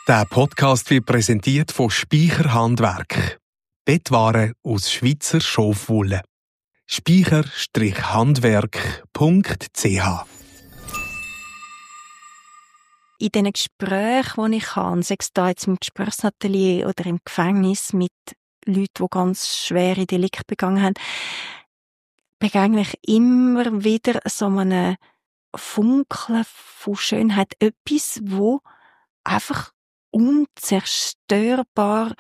Der Podcast wird präsentiert von Speicher Handwerk. Bettware aus Schweizer Schafwolle. speicher-handwerk.ch. In diesen Gesprächen, die ich habe, sei es da jetzt im Gesprächsatelier oder im Gefängnis mit Leuten, die ganz schwere Delikte begangen haben, begegne ich immer wieder so einen Funkeln von Schönheit. Etwas, wo einfach unzerstörbar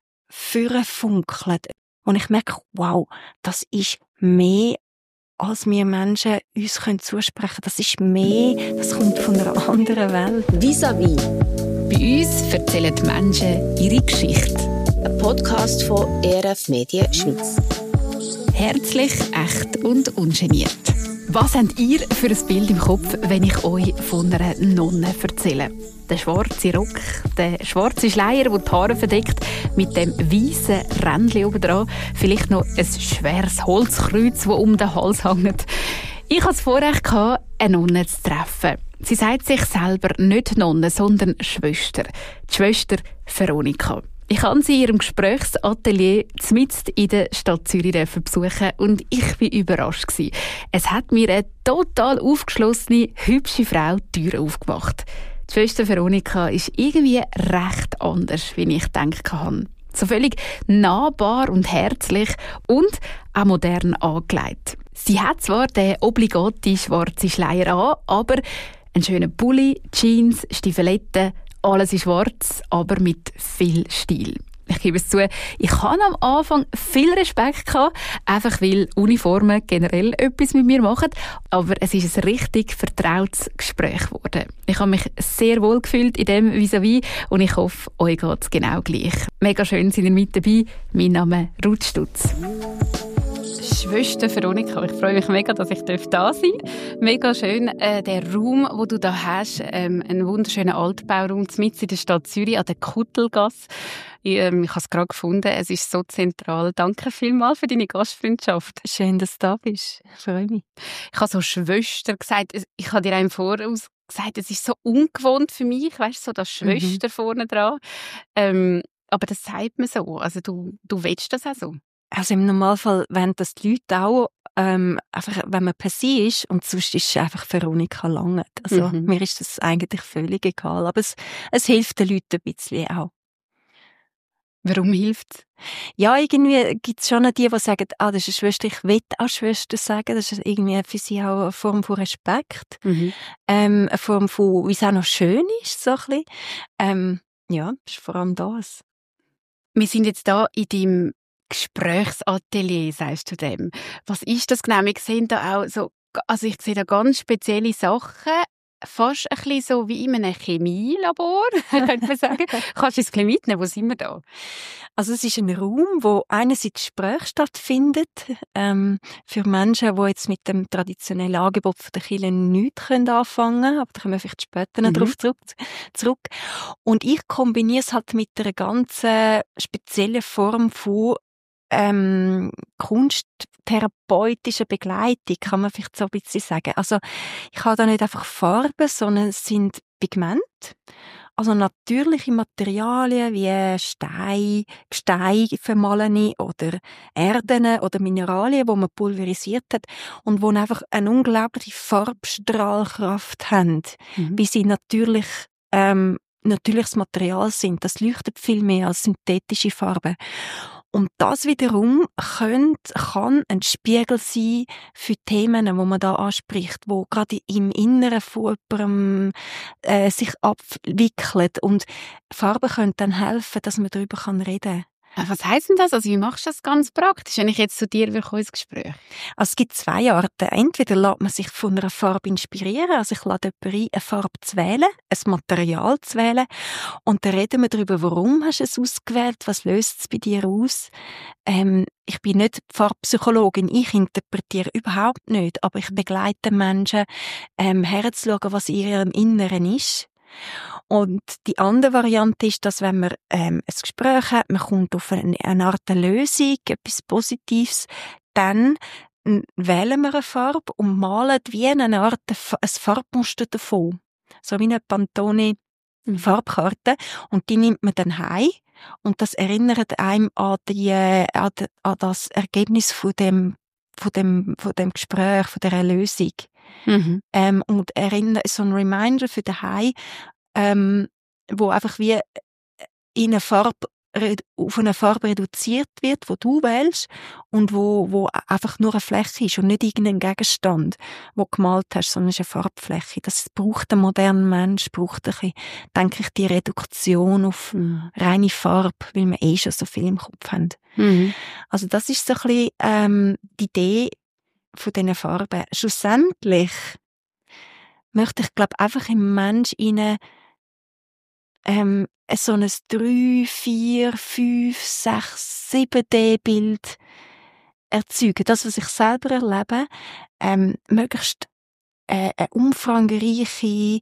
funkelt. Und ich merke, wow, das ist mehr, als wir Menschen uns zusprechen können. Das ist mehr, das kommt von einer anderen Welt. Vis-à-vis. Bei uns erzählen die Menschen ihre Geschichte. Ein Podcast von ERF Medien Schweiz. Herzlich, echt und ungeniert. Was habt ihr für ein Bild im Kopf, wenn ich euch von einer Nonne erzähle? Der schwarze Rock, der schwarze Schleier, der die Haare verdeckt, mit dem weißen Rändchen oben dran, vielleicht noch ein schweres Holzkreuz, das um den Hals hängt. Ich hatte das Vorrecht, eine Nonne zu treffen. Sie sagt sich selber nicht Nonne, sondern Schwester. Die Schwester Veronika. Ich habe sie in ihrem Gesprächsatelier mitten in der Stadt Zürich besuchen und ich war überrascht. Es hat mir eine total aufgeschlossene, hübsche Frau die Tür aufgemacht. Die Schwester Veronika ist irgendwie recht anders, wie ich gedacht habe. So völlig nahbar und herzlich und auch modern angelegt. Sie hat zwar den obligaten schwarzen Schleier an, aber einen schönen Pulli, Jeans, Stiefeletten, alles in schwarz, aber mit viel Stil. Ich gebe es zu, ich hatte am Anfang viel Respekt gehabt, einfach weil Uniformen generell etwas mit mir machen, aber es ist ein richtig vertrautes Gespräch geworden. Ich habe mich sehr wohl gefühlt in dem Vis-à-vis und ich hoffe, euch geht es genau gleich. Mega schön, sind ihr mit dabei. Mein Name ist Ruth Stutz. Schwester Veronika, ich freue mich mega, dass ich da sein darf. Mega schön, der Raum, den du da hast, ein wunderschöner Altbauraum mitten in der Stadt Zürich an der Kuttelgasse. Ich habe es gerade gefunden, es ist so zentral. Danke vielmals für deine Gastfreundschaft. Schön, dass du da bist. Ich freue mich. Ich habe so Schwester gesagt, ich habe dir im Voraus gesagt, es ist so ungewohnt für mich, weißt du, so das Schwester vorne dran. Aber das sagt man so, also du willst das auch so. Also im Normalfall wollen das die Leute auch, einfach, wenn man per se ist, und sonst ist es einfach Veronika Lange. Also mir ist das eigentlich völlig egal, aber es hilft den Leuten ein bisschen auch. Warum hilft es? Ja, irgendwie gibt es schon die sagen, das ist eine Schwester, ich will auch Schwester sagen, das ist irgendwie für sie auch eine Form von Respekt, eine Form von, wie es auch noch schön ist, so ein bisschen. Ja, das ist vor allem das. Wir sind jetzt da in deinem Gesprächsatelier, sagst du dem. Was ist das genau? Wir sehen da auch so, also ich sehe da ganz spezielle Sachen, fast ein bisschen so wie in einem Chemielabor, könnte man sagen. Kannst du uns ein bisschen mitnehmen? Wo sind wir da? Also es ist ein Raum, wo einerseits Gespräch stattfindet, für Menschen, die jetzt mit dem traditionellen Angebot der Kirche nichts anfangen können, aber da kommen wir vielleicht später noch darauf zurück. Und ich kombiniere es halt mit einer ganz speziellen Form von kunsttherapeutische Begleitung, kann man vielleicht so ein bisschen sagen. Also ich habe da nicht einfach Farben, sondern es sind Pigmente, also natürliche Materialien wie Gestein vermahlene oder Erden oder Mineralien, die man pulverisiert hat und die einfach eine unglaubliche Farbstrahlkraft haben, wie sie natürliches Material sind. Das leuchtet viel mehr als synthetische Farben. Und das wiederum kann ein Spiegel sein für Themen, die man da anspricht, wo gerade im Inneren von jemandem sich abwickeln. Und Farben können dann helfen, dass man darüber reden kann. Was heisst denn das? Also wie machst du das ganz praktisch, wenn ich jetzt zu dir will, ins Gespräch? Also es gibt zwei Arten. Entweder lässt man sich von einer Farbe inspirieren, also ich lade jemanden ein, eine Farbe zu wählen, ein Material zu wählen, und dann reden wir darüber, warum hast du es ausgewählt, was löst es bei dir aus. Ich bin nicht Farbpsychologin, ich interpretiere überhaupt nicht, aber ich begleite Menschen, herzuschauen, was in ihrem Inneren ist. Und die andere Variante ist, dass wenn man ein Gespräch hat, man kommt auf eine Art Lösung, etwas Positives, dann wählen wir eine Farbe und malen wie eine Art ein Farbmuster davon. So wie ein Pantone Farbkarten, und die nimmt man dann heim, und das erinnert einem an das Ergebnis von dem Gespräch, von der Lösung. Und erinnert so ein Reminder für daheim, wo einfach wie in auf eine Farbe reduziert wird, wo du wählst, und wo einfach nur eine Fläche ist und nicht irgendein Gegenstand, wo du gemalt hast, sondern es ist eine Farbfläche. Das braucht ein moderner Mensch, braucht ein bisschen, denke ich, die Reduktion auf reine Farbe, weil wir schon so viel im Kopf haben. Also das ist so ein bisschen die Idee von diesen Farben. Schlussendlich möchte ich, glaube einfach im Mensch so ein 3, 4, 5, 6, 7D-Bild erzeugen. Das, was ich selber erlebe, möglichst eine umfangreiche,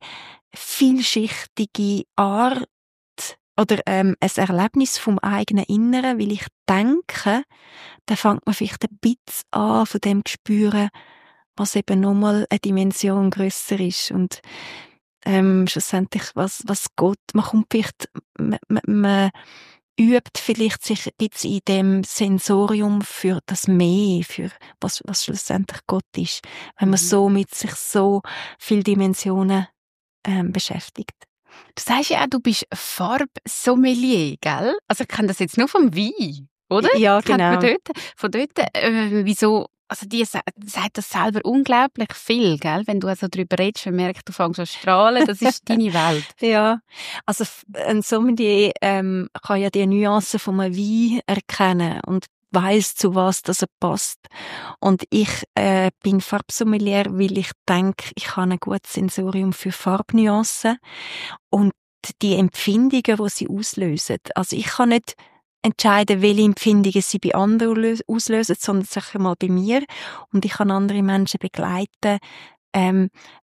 vielschichtige Art oder ein Erlebnis vom eigenen Inneren, weil ich denke, dann fängt man vielleicht ein bisschen an, von dem zu spüren, was eben nochmal eine Dimension grösser ist. Und schlussendlich, was Gott, man kommt vielleicht, man übt vielleicht sich ein bisschen in dem Sensorium für das Mehr, für was schlussendlich Gott ist, wenn man so mit sich so viele Dimensionen beschäftigt. Du sagst ja auch, du bist Farbsommelier, gell? Also ich kenne das jetzt nur vom Wein, oder? Ja, genau. Von dort, wieso? Also die sagt das selber unglaublich viel, gell? Wenn du also darüber redest, man merkt, du fängst an zu strahlen, das ist deine Welt. Ja, also ein Sommelier kann ja die Nuancen von einem Wein erkennen und weiss, zu was das passt. Und ich bin Farbsommelier, weil ich denke, ich habe ein gutes Sensorium für Farbnuancen und die Empfindungen, die sie auslösen. Also ich kann nicht entscheiden, welche Empfindungen sie bei anderen auslösen, sondern sicher mal bei mir. Und ich kann andere Menschen begleiten, in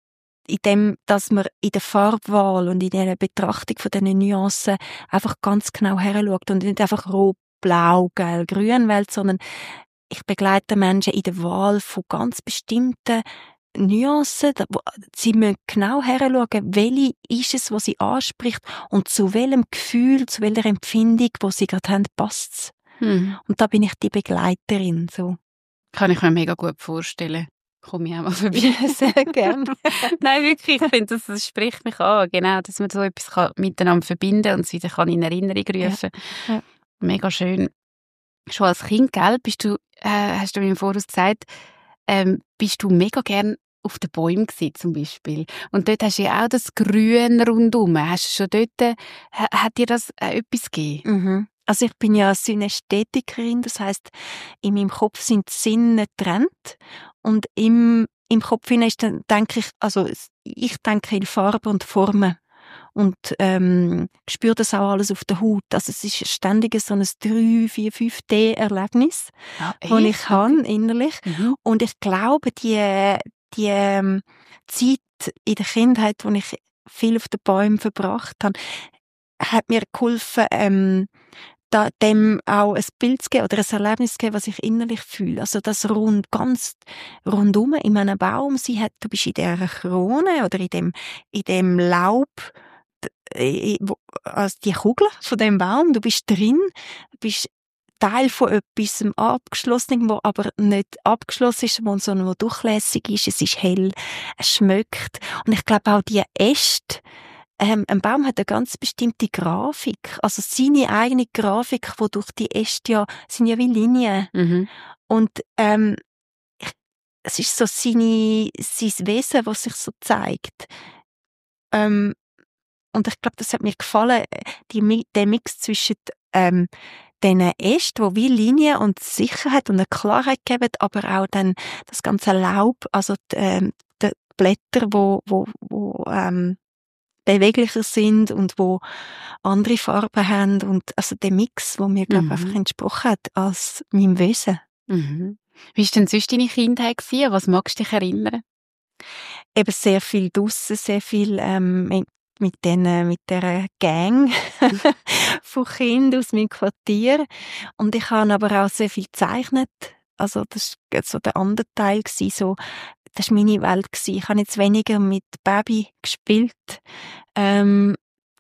dem, dass man in der Farbwahl und in der Betrachtung von diesen Nuancen einfach ganz genau heranschaut und nicht einfach rot, blau, gelb, grün wählt, sondern ich begleite Menschen in der Wahl von ganz bestimmten Nuancen. Sie müssen genau heranschauen, welche ist es, was sie anspricht und zu welchem Gefühl, zu welcher Empfindung, wo sie gerade haben, passt es. Und da bin ich die Begleiterin. So. Kann ich mir mega gut vorstellen. Komme ich auch mal vorbei. Sehr gerne. Nein, wirklich, ich finde, das spricht mich an. Genau, dass man so etwas miteinander verbinden kann und es wieder in Erinnerung rufen kann. Ja. Mega schön. Schon als Kind, gell, hast du mir im Voraus gesagt, bist du mega gern auf den Bäumen gewesen, zum Beispiel. Und dort hast du ja auch das Grün rundum. Hast du schon dort, hat dir das etwas gegeben? Also ich bin ja Synästhetikerin, das heisst, in meinem Kopf sind die Sinne getrennt und im Kopf hinein ist dann, denke ich, also ich denke in Farben und Formen und spüre das auch alles auf der Haut. Also es ist ständig so ein 3, 4, 5D-Erlebnis, das ich habe innerlich. Und ich glaube, die Zeit in der Kindheit, wo ich viel auf den Bäumen verbracht habe, hat mir geholfen, dem auch ein Bild zu geben oder ein Erlebnis zu geben, was ich innerlich fühle. Also das ganz rundum in einem Baum, du bist in dieser Krone oder in dem Laub, also die Kugel von dem Baum, du bist drin, du bist Teil von etwas Abgeschlossenem, wo aber nicht abgeschlossen ist, sondern wo durchlässig ist, es ist hell, es schmeckt. Und ich glaube auch die Äste, ein Baum hat eine ganz bestimmte Grafik, also seine eigene Grafik, wo durch die Äste sind ja wie Linien. Und es ist so sein Wesen, was sich so zeigt. Und ich glaube, das hat mir gefallen, der Mix zwischen diesen Ästen, die wie Linien und Sicherheit und eine Klarheit geben, aber auch dann das ganze Laub, also die Blätter, wo beweglicher sind und wo andere Farben haben und also der Mix, wo mir glaube einfach entsprochen hat als meinem Wesen. Wie war denn sonst deine Kindheit gewesen? Was magst du dich erinnern? Eben sehr viel draussen, sehr viel mit der Gang von Kindern aus meinem Quartier. Und ich habe aber auch sehr viel gezeichnet. Also das war so der andere Teil gewesen, so. Das war meine Welt gewesen. Ich habe jetzt weniger mit Baby gespielt.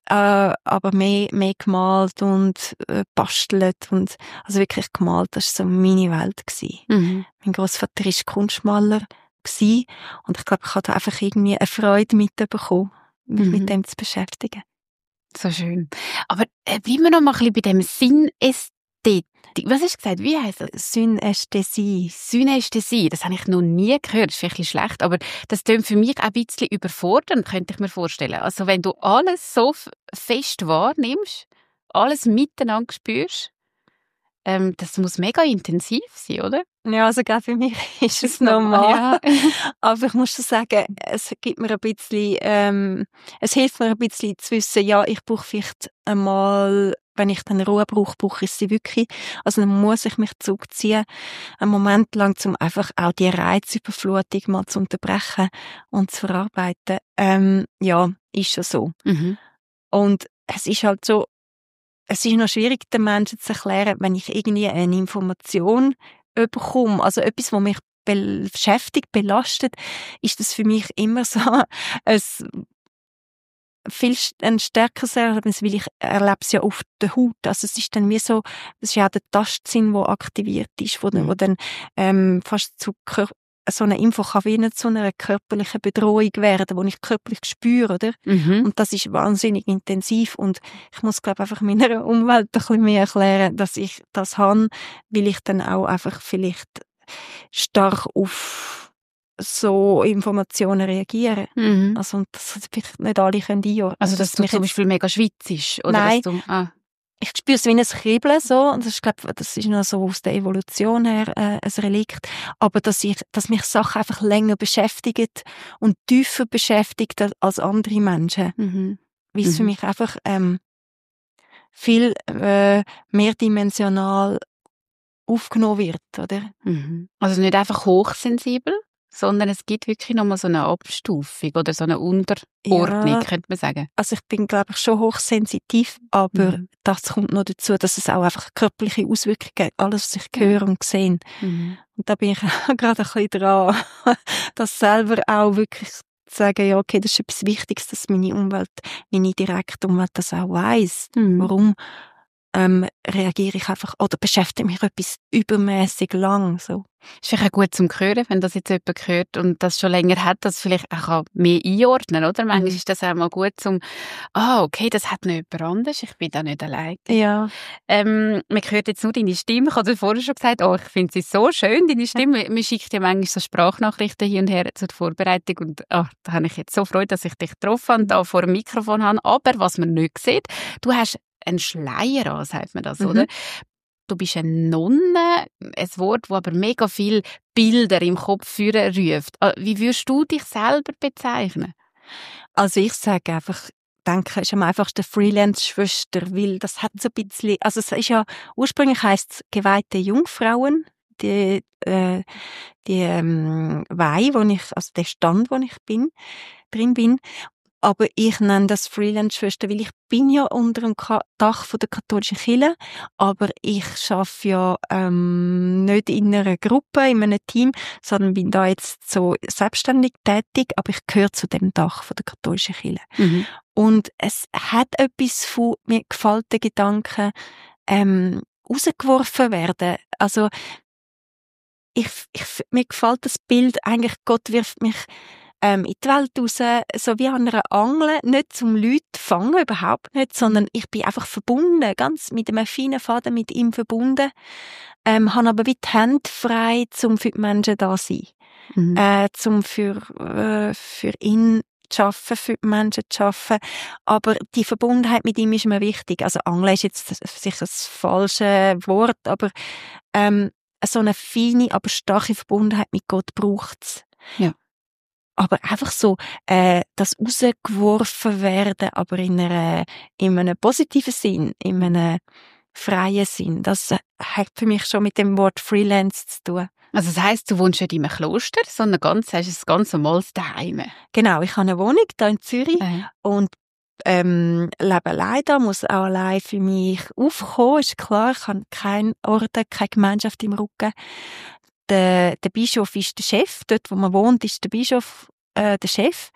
aber mehr gemalt und bastelt und also wirklich gemalt, das war so meine Welt gewesen. Mein Großvater war Kunstmaler gewesen, und ich glaube, ich habe da einfach irgendwie eine Freude mitbekommen, mich mit dem zu beschäftigen. So schön. Aber bleiben wir noch mal ein bisschen bei dem Synästhetik. Was hast du gesagt? Wie heisst das? Synästhesie. Synästhesie. Das habe ich noch nie gehört. Das ist vielleicht schlecht, aber das klingt für mich auch ein bisschen überfordernd, könnte ich mir vorstellen. Also wenn du alles so fest wahrnimmst, alles miteinander spürst, das muss mega intensiv sein, oder? Ja, also gerade für mich ist es normal. Ja. Aber ich muss schon sagen, es gibt mir ein bisschen, es hilft mir ein bisschen zu wissen, ja, ich brauche vielleicht einmal, wenn ich dann Ruhe brauche ich sie wirklich. Also dann muss ich mich zurückziehen, einen Moment lang, um einfach auch die Reizüberflutung mal zu unterbrechen und zu verarbeiten. Ja, ist schon so. Und es ist halt so, es ist noch schwierig, den Menschen zu erklären, wenn ich irgendwie eine Information bekomme, also etwas, was mich beschäftigt, belastet, ist das für mich immer so ein stärkeres Erlebnis, weil ich erlebe es ja auf der Haut. Also es ist dann wie so, das ist ja auch der Tastsinn, der aktiviert ist, wo dann fast zu so eine Info kann wie nicht zu einer körperlichen Bedrohung werden, die ich körperlich spüre, oder? Und das ist wahnsinnig intensiv, und ich muss, glaube ich, einfach meiner Umwelt ein bisschen mehr erklären, dass ich das habe, weil ich dann auch einfach vielleicht stark auf so Informationen reagiere. Also, und das vielleicht nicht alle können einordnen. Also, dass du zum Beispiel mega schwitzisch, oder? Nein. Dass du, Ich spüre es wie ein Kribbeln, so. Und das ist, glaube, das ist noch so aus der Evolution her, ein Relikt. Aber dass mich Sachen einfach länger beschäftigen und tiefer beschäftigt als andere Menschen. Weil es für mich einfach, viel, mehrdimensional aufgenommen wird, oder? Also nicht einfach hochsensibel, sondern es gibt wirklich nochmal so eine Abstufung oder so eine Unterordnung, könnte man sagen. Also ich bin, glaube ich, schon hochsensitiv, aber das kommt noch dazu, dass es auch einfach körperliche Auswirkungen gibt, alles, was ich höre und sehe. Und da bin ich gerade ein bisschen dran, das selber auch wirklich zu sagen, ja, okay, das ist etwas Wichtiges, dass meine Umwelt, meine direkte Umwelt das auch weiss. Warum reagiere ich einfach oder beschäftige mich etwas übermäßig lang. So. Ist vielleicht auch gut zum Hören, wenn das jetzt jemand hört und das schon länger hat, das vielleicht auch mehr einordnen, oder? Manchmal ist das auch mal gut zum, okay, das hat noch jemand anderes, ich bin da nicht allein. Ja. Man hört jetzt nur deine Stimme. Ich habe dir vorher schon gesagt, ich finde sie so schön, deine Stimme. Man schickt ja manchmal so Sprachnachrichten hin und her zur Vorbereitung und da habe ich jetzt so Freude, dass ich dich getroffen habe und da vor dem Mikrofon habe. Aber was man nicht sieht, du hast ein Schleier an, sagt man das, oder? Du bist eine Nonne, ein Wort, das aber mega viele Bilder im Kopf führen ruft. Wie würdest du dich selber bezeichnen? Also ich sage einfach, denke, ist am einfachsten Freelance-Schwester, weil das hat so ein bisschen, also es ist ja, ursprünglich heisst es geweihte Jungfrauen, die Weih, also der Stand, wo ich drin bin. Aber ich nenne das Freelance-Schwester, weil ich bin ja unter dem Dach von der katholischen Kirche, aber ich arbeite ja nicht in einer Gruppe, in einem Team, sondern bin da jetzt so selbstständig tätig, aber ich gehöre zu dem Dach von der katholischen Kirche. Und es hat etwas von, mir gefällt der Gedanke, rausgeworfen werden. Also mir gefällt das Bild, eigentlich Gott wirft mich in die Welt raus, so wie an einer Angel, nicht zum Leute fangen, überhaupt nicht, sondern ich bin einfach verbunden, ganz mit einem feinen Faden mit ihm verbunden, habe aber wie die Hände frei, um für die Menschen da zu sein, um für ihn zu arbeiten, für die Menschen zu arbeiten, aber die Verbundenheit mit ihm ist mir wichtig. Also Angel ist jetzt sicher das falsche Wort, aber so eine feine, aber starke Verbundenheit mit Gott braucht's. Ja. Aber einfach so, das rausgeworfen werden, aber in einem positiven Sinn, in einem freien Sinn, das hat für mich schon mit dem Wort Freelance zu tun. Also das heisst, du wohnst nicht in einem Kloster, sondern hast ein ganz normales Daheim. Genau, ich habe eine Wohnung hier in Zürich und lebe allein da, muss auch allein für mich aufkommen, ist klar, ich habe keinen Orden, keine Gemeinschaft im Rücken. Der Bischof ist der Chef, dort wo man wohnt, ist der Bischof der Chef.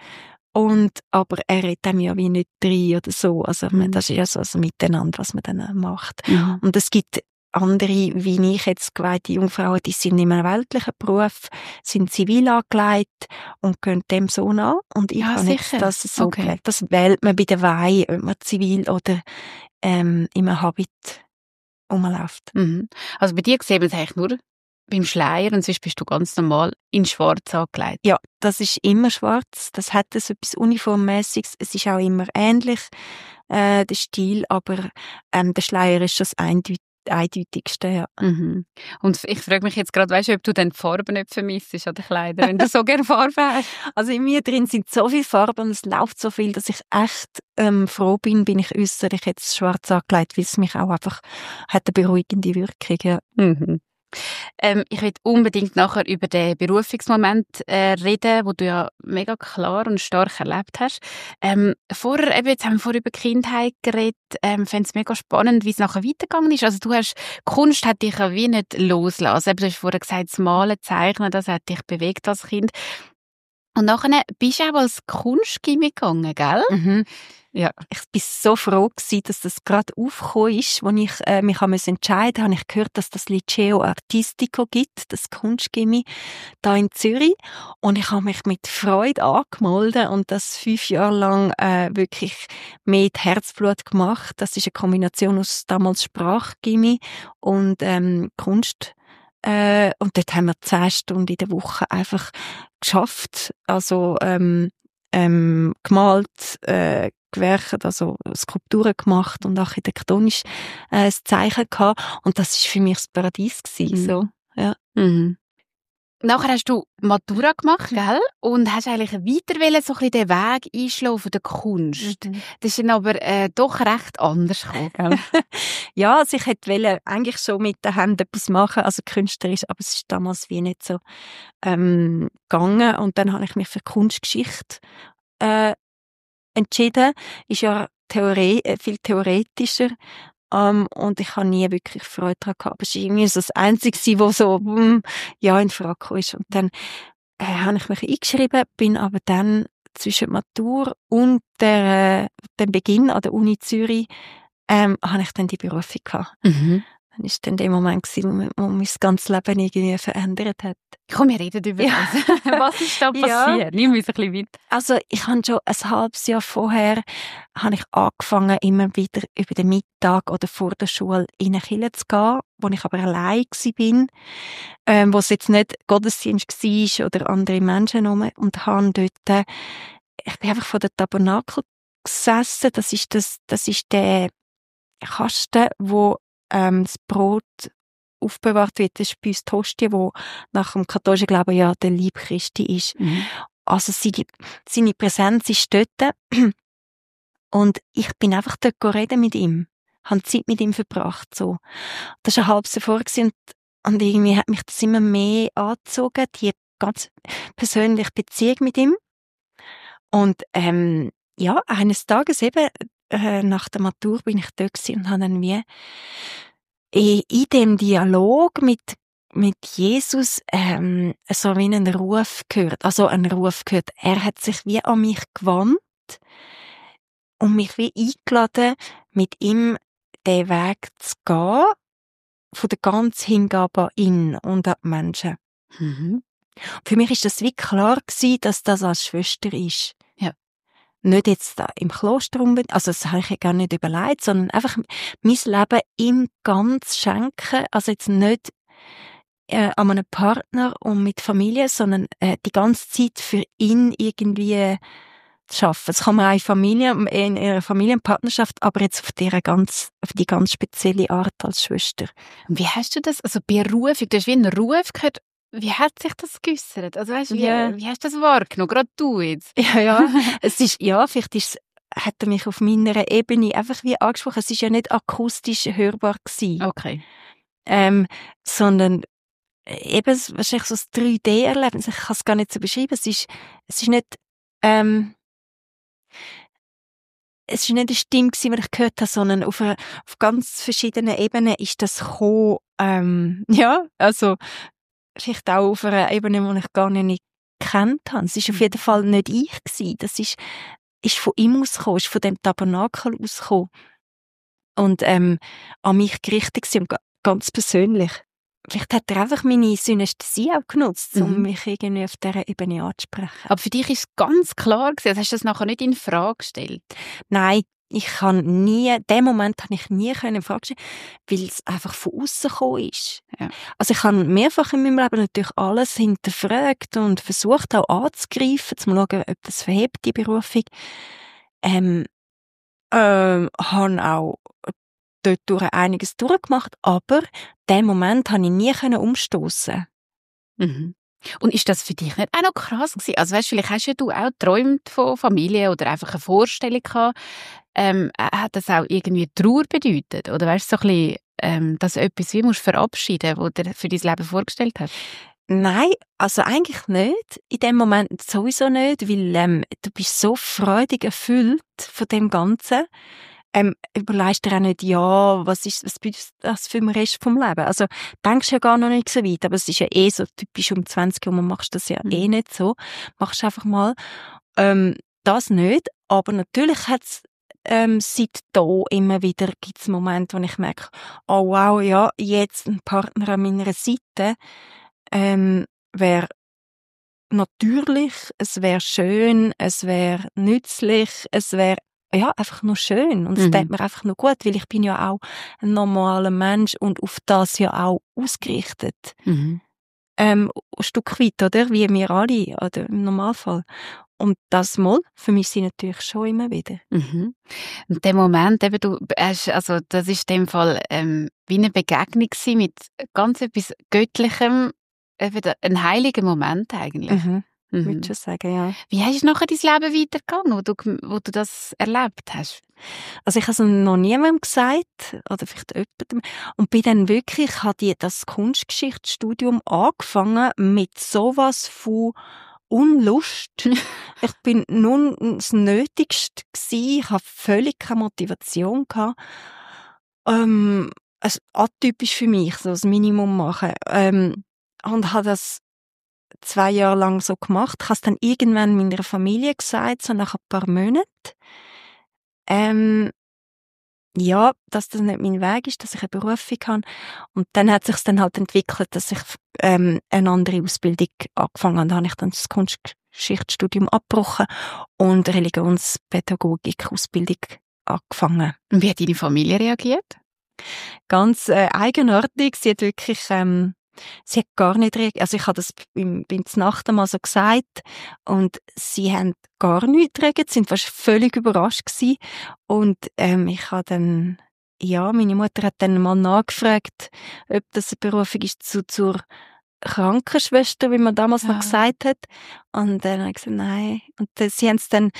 Aber er redet einem ja wie nicht rein oder so. Also, das ist ja so ein Miteinander, was man dann macht. Mhm. Und es gibt andere, wie ich jetzt, geweihte Jungfrauen, die sind in einem weltlichen Beruf, sind zivil angelegt und gehen dem so nach. Und ich habe jetzt das so gelegt. Das wählt man bei der Weihe, ob man zivil oder im Habit rumläuft. Mhm. Also bei dir sehen wir es eigentlich nur beim Schleier und sonst bist du ganz normal in schwarz angelegt. Ja, das ist immer schwarz. Das hat so etwas Uniformmäßiges. Es ist auch immer ähnlich, der Stil, aber der Schleier ist schon das eindeutigste, ja. Mhm. Und ich frage mich jetzt gerade, weißt du, ob du dann die Farben nicht vermisst an den Kleidern, wenn du so gerne Farben hast? Also in mir drin sind so viele Farben und es läuft so viel, dass ich echt froh bin ich äußerlich jetzt schwarz angelegt, weil es mich auch einfach hat eine beruhigende Wirkung, ja. Mhm. Ich will unbedingt nachher über den Berufungsmoment reden, wo du ja mega klar und stark erlebt hast. Jetzt haben wir vorher über Kindheit geredet. Fände es mega spannend, wie es nachher weitergegangen ist. Also Kunst hat dich ja wie nicht losgelassen. Du hast vorher gesagt, das Malen, Zeichnen, das hat dich bewegt als Kind. Und nachher bist du auch als Kunstgymnasium gegangen, gell? Mhm. Ja. Ich bin so froh gewesen, dass das gerade aufgekommen ist, als ich mich entscheiden musste. Habe ich gehört, dass das Liceo Artistico gibt, das Kunstgymnasium da in Zürich. Und ich habe mich mit Freude angemeldet und das 5 Jahre lang wirklich mit Herzblut gemacht. Das ist eine Kombination aus damals Sprachgymnasium und Kunst. Und dort haben wir 10 Stunden in der Woche einfach geschafft. Also gemalt, gewerkt, also Skulpturen gemacht und architektonisch ein Zeichen gehabt. Und das ist für mich das Paradies gewesen, so. Ja. Mhm. Nachher hast du Matura gemacht, gell? Und hast eigentlich weiter so ein bisschen den Weg einschlagen von der Kunst. Mhm. Das ist dann aber doch recht anders gekommen, gell? Ja, also ich wollte eigentlich schon mit den Händen etwas machen, also künstlerisch, aber es ist damals wie nicht so gegangen. Und dann habe ich mich für Kunstgeschichte entschieden. Ist ja viel theoretischer. Und ich habe nie wirklich Freude daran gehabt. Aber es war irgendwie so das Einzige, was so, in Frage kam. Und dann habe ich mich eingeschrieben, bin aber dann zwischen Matur und dem Beginn an der Uni Zürich, habe ich dann die Berufung gehabt. Mhm. Dann war dann der Moment, wo mein ganzes Leben irgendwie verändert hat. Komm, wir reden über das. Was ist da passiert? Nimm uns ein bisschen mit. Also ich habe schon ein halbes Jahr vorher angefangen, immer wieder über den Mittag oder vor der Schule in eine Kirche zu gehen, wo ich aber allein war, wo es jetzt nicht Gottesdienst war oder andere Menschen herum, und habe dort, ich bin einfach vor der Tabernakel gesessen. Das ist der Kasten, wo das Brot aufbewahrt wird. Das ist bei uns die Hostie, wo nach dem katholischen Glauben ja der Leib Christi ist. Mhm. Also seine Präsenz ist dort. Und ich bin einfach dort reden mit ihm. Habe Zeit mit ihm verbracht. So. Das war ein halbes Jahr vorher und irgendwie hat mich das immer mehr angezogen, die ganz persönliche Beziehung mit ihm. Und eines Tages eben, nach der Matur bin ich dort gewesen und habe dann wie in dem Dialog mit Jesus so wie einen Ruf gehört. Also einen Ruf gehört. Er hat sich wie an mich gewandt und mich wie eingeladen, mit ihm den Weg zu gehen, von der ganzen Hingabe an ihn und an die Menschen. Mhm. Für mich ist das wie klar gewesen, dass das als Schwester ist. Ja. Nicht jetzt da im Kloster unbedingt, also das habe ich ja gar nicht überlegt, sondern einfach mein Leben ihm ganz schenken, also jetzt nicht an einem Partner und mit Familie, sondern die ganze Zeit für ihn irgendwie zu schaffen. Das kann man auch in einer Familienpartnerschaft, aber jetzt auf die ganz spezielle Art als Schwester. Und wie hast du das, also Berufung, du hast wie einen Ruf gehört, wie hat sich das geäussert? Also weißt, wie hast du das wahrgenommen? Gerade du jetzt. Ja. Vielleicht hat er mich auf meiner Ebene einfach wie angesprochen. Es ist ja nicht akustisch hörbar gewesen. Okay. Sondern eben wahrscheinlich so das 3D-Erlebnis. Ich kann es gar nicht so beschreiben. Es ist nicht, es ist nicht eine Stimme gewesen, die ich gehört habe, sondern auf ganz verschiedenen Ebenen ist das gekommen. Also vielleicht auch auf einer Ebene, die ich gar nicht gekannt habe. Es war auf jeden Fall nicht ich gewesen. Das ist von ihm ausgekommen, ist von dem Tabernakel ausgekommen. Und an mich gerichtet gewesen, und ganz persönlich. Vielleicht hat er einfach meine Synästhesie auch genutzt, um mich irgendwie auf dieser Ebene anzusprechen. Aber für dich ist es ganz klar gewesen, also hast du das nachher nicht in Frage gestellt? Nein, den Moment habe ich nie in Frage stellen, weil es einfach von außen gekommen ist. Ja. Also ich habe mehrfach in meinem Leben natürlich alles hinterfragt und versucht auch anzugreifen, zu schauen, ob das verhebt, die Berufung. Habe auch dort durch einiges durchgemacht, aber den Moment habe ich nie umstoßen. Mhm. Und ist das für dich nicht auch noch krass gewesen? Also weißt, vielleicht hast ja du auch geträumt von Familie oder einfach eine Vorstellung gehabt. Hat das auch irgendwie Trauer bedeutet? Oder weißt du, so ein bisschen, dass du etwas wie musst verabschieden, was du dir für dein Leben vorgestellt hast? Nein, also eigentlich nicht. In dem Moment sowieso nicht, weil du bist so freudig erfüllt von dem Ganzen. Überlegst dir auch nicht, ja, was bedeutet das für den Rest vom Leben? Also, denkst ja gar noch nicht so weit, aber es ist ja so typisch um 20 Uhr, man machst das ja nicht so. Machst einfach mal, das nicht. Aber natürlich hat's, seit da immer wieder gibt's Momente, wo ich merke, oh wow, ja, jetzt ein Partner an meiner Seite, wäre natürlich, es wäre schön, es wäre nützlich, es wäre ja, einfach nur schön. Und es tut mir einfach nur gut, weil ich bin ja auch ein normaler Mensch und auf das ja auch ausgerichtet. Ein Stück weit, oder? Wie wir alle, oder im Normalfall. Und das mal vermisse ich natürlich schon immer wieder. Und der Moment, eben, du hast, also, das ist in dem Fall, wie eine Begegnung gewesen mit ganz etwas Göttlichem, eben ein heiliger Moment eigentlich. Ich würde schon sagen, ja. Wie hast du nachher dein Leben weitergegangen, wo du das erlebt hast? Also ich habe es noch niemandem gesagt, oder vielleicht jemandem. Und bin dann wirklich, habe das Kunstgeschichtsstudium angefangen mit sowas von Unlust. Ich bin nun das Nötigste gewesen. Ich hatte völlig keine Motivation gehabt. Also atypisch für mich, so das Minimum machen. Und habe das 2 Jahre lang so gemacht. Ich habe es dann irgendwann meiner Familie gesagt, so nach ein paar Monaten. Ja, dass das nicht mein Weg ist, dass ich eine Berufung habe. Und dann hat sich's dann halt entwickelt, dass ich eine andere Ausbildung angefangen habe. Dann habe ich dann das Kunstgeschichtsstudium abgebrochen und Religionspädagogik-Ausbildung angefangen. Und wie hat deine Familie reagiert? Ganz eigenartig. Sie hat wirklich sie hat gar nicht reagiert. Also ich habe das beim Nacht einmal so gesagt und sie haben gar nicht reagiert, sind fast völlig überrascht gewesen. Und ich habe dann, ja, meine Mutter hat dann mal nachgefragt, ob das eine Berufung ist zur Krankenschwester, wie man damals noch gesagt hat. Und dann habe ich gesagt, nein. Und sie haben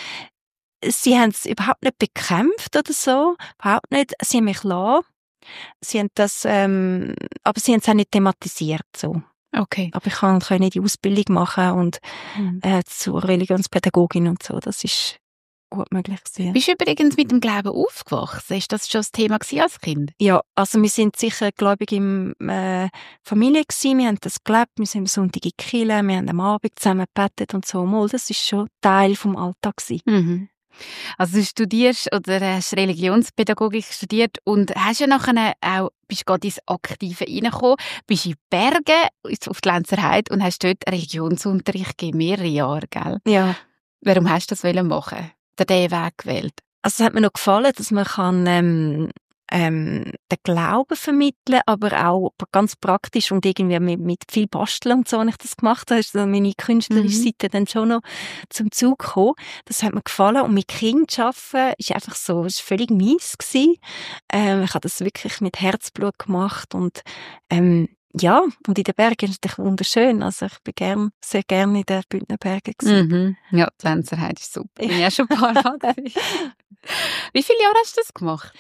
es überhaupt nicht bekämpft oder so, überhaupt nicht. Sie haben mich gelassen. Sie haben das, aber sie haben es auch nicht thematisiert, so. Okay. Aber ich kann die Ausbildung machen und, zur Religionspädagogin und so. Das ist gut möglich gewesen. Bist du übrigens mit dem Glauben aufgewachsen? Ist das schon das Thema gewesen als Kind? Ja, also wir sind sicher gläubig im, Familie gewesen. Wir haben das gelebt. Wir sind am Sonntag in die Kirche. Wir haben am Abend zusammen gebetet und so. Mal, das ist schon Teil vom Alltag gewesen. Also du studierst oder hast Religionspädagogik studiert und hast ja nachher auch, bist gerade ins Aktive reingekommen, bist in Bergen auf die Lenzerheide und hast dort Religionsunterricht gegeben, mehrere Jahre, gell? Ja. Warum hast du das machen? Oder diesen Weg gewählt? Also es hat mir noch gefallen, dass man kann den Glauben vermitteln, aber auch ganz praktisch und irgendwie mit viel Basteln und so habe ich das gemacht. Da ist so meine künstlerische Seite dann schon noch zum Zug gekommen. Das hat mir gefallen. Und mit Kindern zu arbeiten, ist einfach so, ist völlig mies gewesen. Ich habe das wirklich mit Herzblut gemacht und ja, und in den Bergen ist es natürlich wunderschön. Also ich bin sehr gerne in den Bündner Bergen gewesen. Ja, die Lenzerheide ist super. Bin ich auch schon ein paar Mal gewesen. Wie viele Jahre hast du das gemacht?